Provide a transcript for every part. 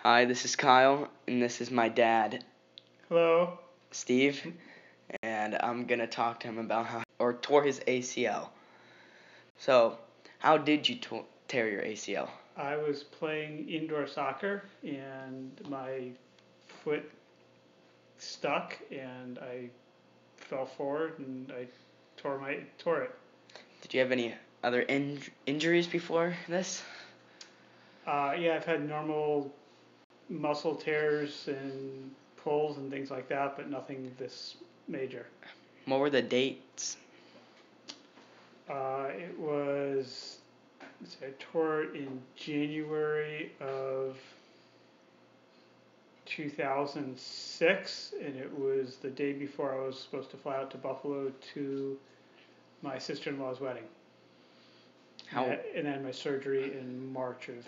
Hi, this is Kyle, and this is my dad, Hello. Steve, and I'm going to talk to him about how tore his ACL. So, how did you tear your ACL? I was playing indoor soccer and my foot stuck and I fell forward and I tore it. Did you have any other injuries before this? Yeah, I've had normal muscle tears and pulls and things like that, but nothing this major. What were the dates? It was, I tore it in January of 2006, and it was the day before I was supposed to fly out to Buffalo to my sister-in-law's wedding. And then my surgery in March of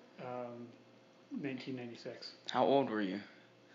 1996. How old were you?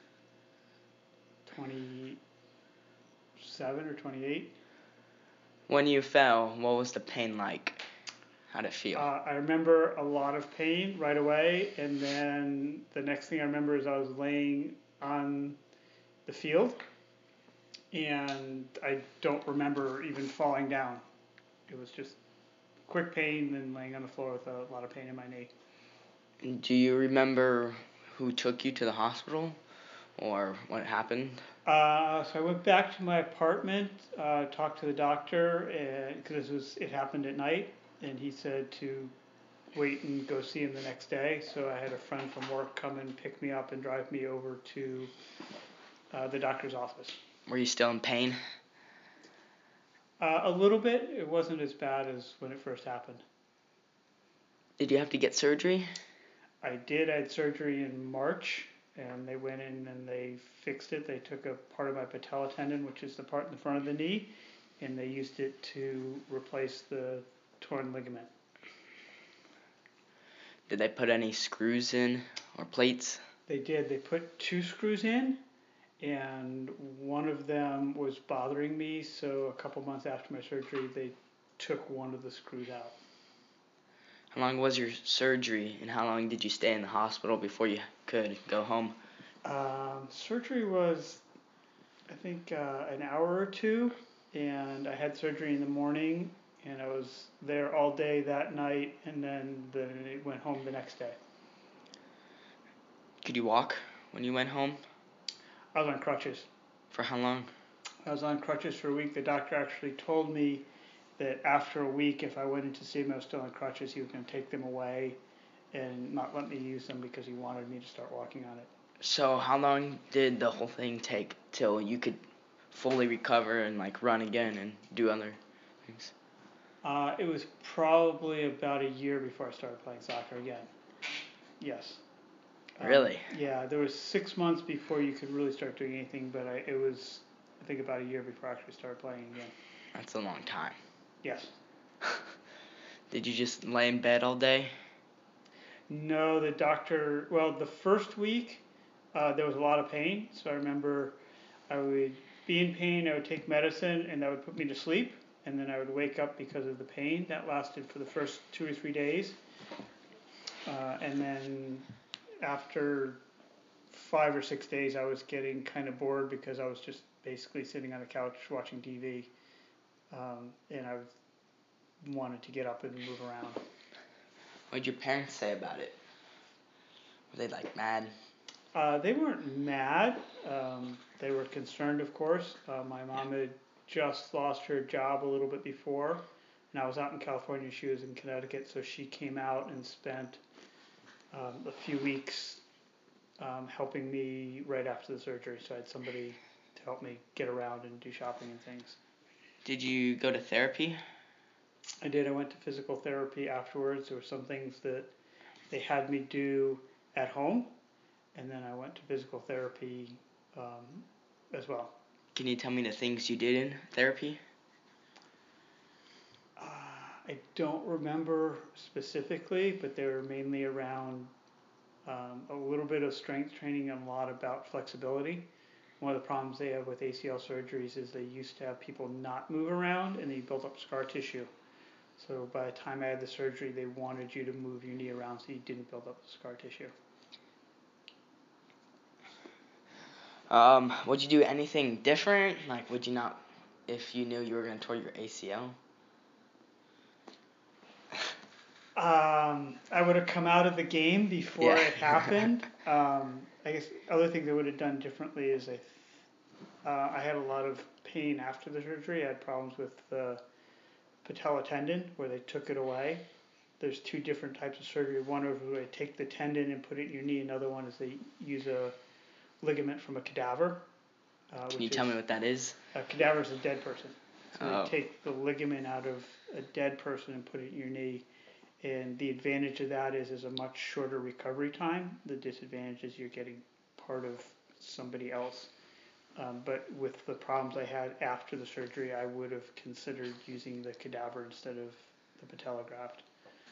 27 or 28. When you fell, what was the pain like? How'd it feel? I remember a lot of pain right away, and then the next thing I remember is I was laying on the field, and I don't remember even falling down. It was just quick pain and laying on the floor with a lot of pain in my knee. Do you remember who took you to the hospital or what happened? So I went back to my apartment, talked to the doctor, because it happened at night, and he said to wait and go see him the next day. So I had a friend from work come and pick me up and drive me over to the doctor's office. Were you still in pain? A little bit. It wasn't as bad as when it first happened. Did you have to get surgery? I did. I had surgery in March, and they went in and they fixed it. They took a part of my patella tendon, which is the part in the front of the knee, and they used it to replace the torn ligament. Did they put any screws in or plates? They did. They put 2 screws in, and one of them was bothering me, so a couple months after my surgery, they took one of the screws out. How long was your surgery, and how long did you stay in the hospital before you could go home? Surgery was, I think, an hour or two, and I had surgery in the morning, and I was there all day that night, and then it went home the next day. Could you walk when you went home? I was on crutches. For how long? I was on crutches for a week. The doctor actually told me that after a week, if I went in to see him, I was still on crutches, he was going to take them away and not let me use them because he wanted me to start walking on it. So how long did the whole thing take till you could fully recover and run again and do other things? It was probably about a year before I started playing soccer again. Yes. Really? Yeah, there was 6 months before you could really start doing anything, but it was, I think, about a year before I actually started playing again. That's a long time. Yes. Did you just lay in bed all day? No, the first week there was a lot of pain, so I remember I would be in pain, I would take medicine, and that would put me to sleep, and then I would wake up because of the pain. That lasted for the first 2 or 3 days. And then after 5 or 6 days, I was getting kind of bored because I was just basically sitting on the couch watching TV, and I wanted to get up and move around. What did your parents say about it? Were they mad? They weren't mad. They were concerned, of course. My mom had just lost her job a little bit before, and I was out in California. She was in Connecticut, so she came out and spent a few weeks helping me right after the surgery. So I had somebody to help me get around and do shopping and things. Did you go to therapy? I did. I went to physical therapy afterwards. There were some things that they had me do at home, and then I went to physical therapy as well. Can you tell me the things you did in therapy? I don't remember specifically, but they were mainly around a little bit of strength training and a lot about flexibility. One of the problems they have with ACL surgeries is they used to have people not move around and they built up scar tissue. So by the time I had the surgery, they wanted you to move your knee around so you didn't build up the scar tissue. Would you do anything different? Like, would you not, if you knew you were going to tear your ACL? I would have come out of the game before it happened. I guess other things I would have done differently is I had a lot of pain after the surgery. I had problems with the patella tendon where they took it away. There's two different types of surgery. One is where they take the tendon and put it in your knee. Another one is they use a ligament from a cadaver. Can you tell me what that is? A cadaver is a dead person. So Oh. they take the ligament out of a dead person and put it in your knee. And the advantage of that is a much shorter recovery time. The disadvantage is you're getting part of somebody else. But with the problems I had after the surgery, I would have considered using the cadaver instead of the patella graft.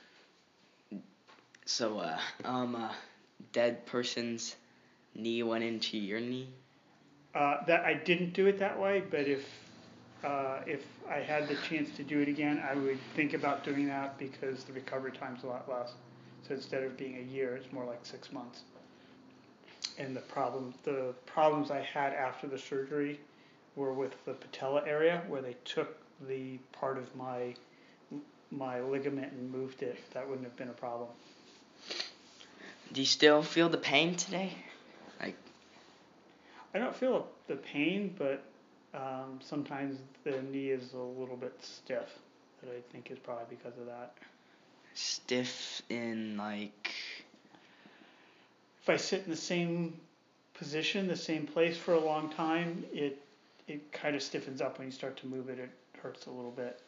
So, dead person's knee went into your knee? That I didn't do it that way, but if I had the chance to do it again, I would think about doing that because the recovery time's a lot less. So instead of being a year, it's more like 6 months. And the problems I had after the surgery were with the patella area where they took the part of my ligament and moved it. That wouldn't have been a problem. Do you still feel the pain today? I don't feel the pain, but sometimes the knee is a little bit stiff. That I think is probably because of that. Stiff in like... If I sit in the same position, the same place for a long time, it kind of stiffens up when you start to move it. It hurts a little bit.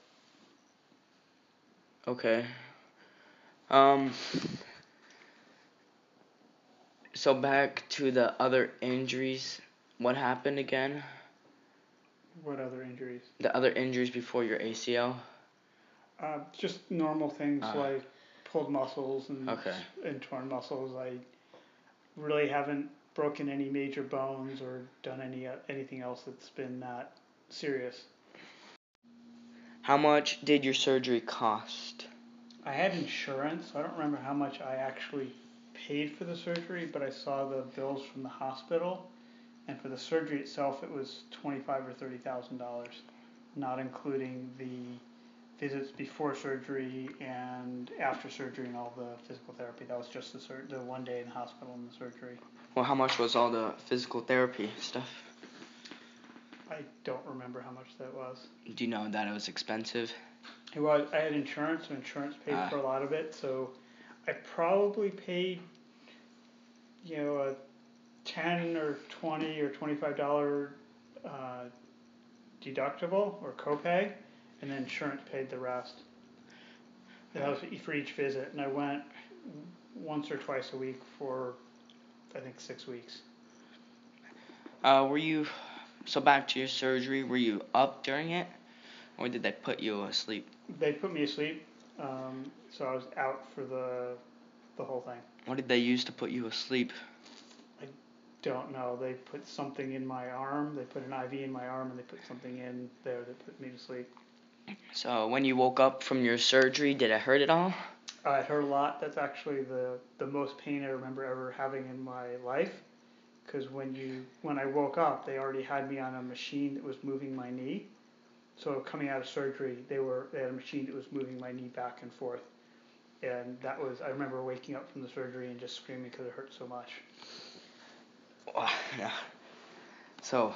Okay. So back to the other injuries. What happened again? What other injuries? The other injuries before your ACL? Just normal things like pulled muscles and torn muscles. I really haven't broken any major bones or done anything else that's been that serious. How much did your surgery cost? I had insurance. So I don't remember how much I actually paid for the surgery, but I saw the bills from the hospital, and for the surgery itself, it was $25,000 or $30,000, not including the visits before surgery and after surgery and all the physical therapy. That was just the 1 day in the hospital and the surgery. Well, how much was all the physical therapy stuff? I don't remember how much that was. Do you know that it was expensive? It was. I had insurance, so insurance paid for a lot of it. So I probably paid, a $10 or $20 or $25 deductible or copay, and then insurance paid the rest. And that was for each visit, and I went once or twice a week for, I think, 6 weeks. So back to your surgery, were you up during it, or did they put you asleep? They put me asleep, so I was out for the whole thing. What did they use to put you asleep? I don't know. They put something in my arm. They put an IV in my arm, and they put something in there that put me to sleep. So when you woke up from your surgery, did it hurt at all? It hurt a lot. That's actually the most pain I remember ever having in my life. Because when I woke up, they already had me on a machine that was moving my knee. So coming out of surgery, they had a machine that was moving my knee back and forth. And I remember waking up from the surgery and just screaming because it hurt so much. Yeah. So,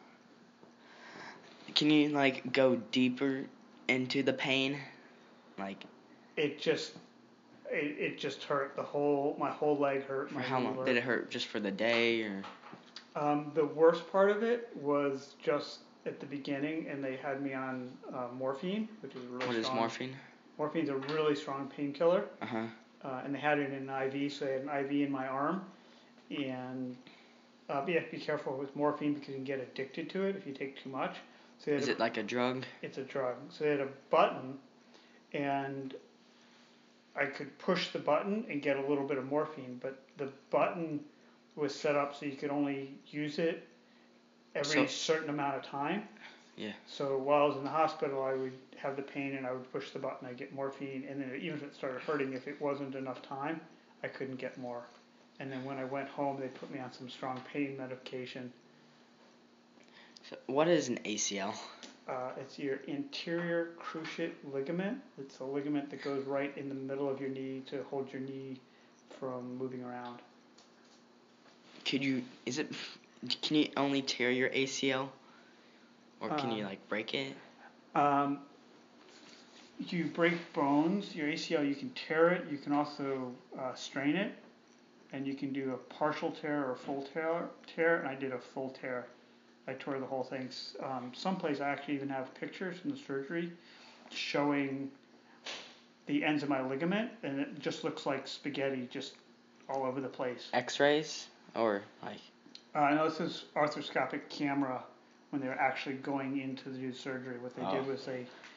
can you go deeper into the pain? It just hurt. My whole leg hurt. For how long? Did it hurt just for the day or? The worst part of it was just at the beginning, and they had me on morphine, which is really strong. What is morphine? Morphine's a really strong painkiller. Uh-huh. And they had it in an IV, so I had an IV in my arm. And you have to be careful with morphine because you can get addicted to it if you take too much. So is it like a drug? It's a drug. So they had a button, and I could push the button and get a little bit of morphine, but the button was set up so you could only use it every certain amount of time. Yeah. So while I was in the hospital, I would have the pain and I would push the button, I'd get morphine, and then even if it started hurting, if it wasn't enough time, I couldn't get more. And then when I went home, they put me on some strong pain medication So what is an ACL? It's your anterior cruciate ligament. It's a ligament that goes right in the middle of your knee to hold your knee from moving around. Can you only tear your ACL? Or can you break it? You break bones. Your ACL, you can tear it. You can also strain it. And you can do a partial tear or a full tear. And I did a full tear. I tore the whole thing. Someplace I actually even have pictures from the surgery showing the ends of my ligament, and it just looks like spaghetti just all over the place. X-rays? Or like... No, this is arthroscopic camera when they were actually going in to do surgery. What they did was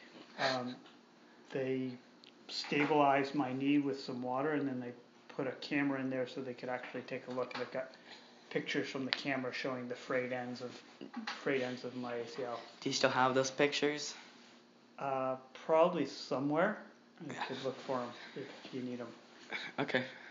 they stabilized my knee with some water, and then they put a camera in there so they could actually take a look. And they've got pictures from the camera showing the frayed ends of my ACL. Do you still have those pictures? Probably somewhere. You could look for them if you need them. Okay.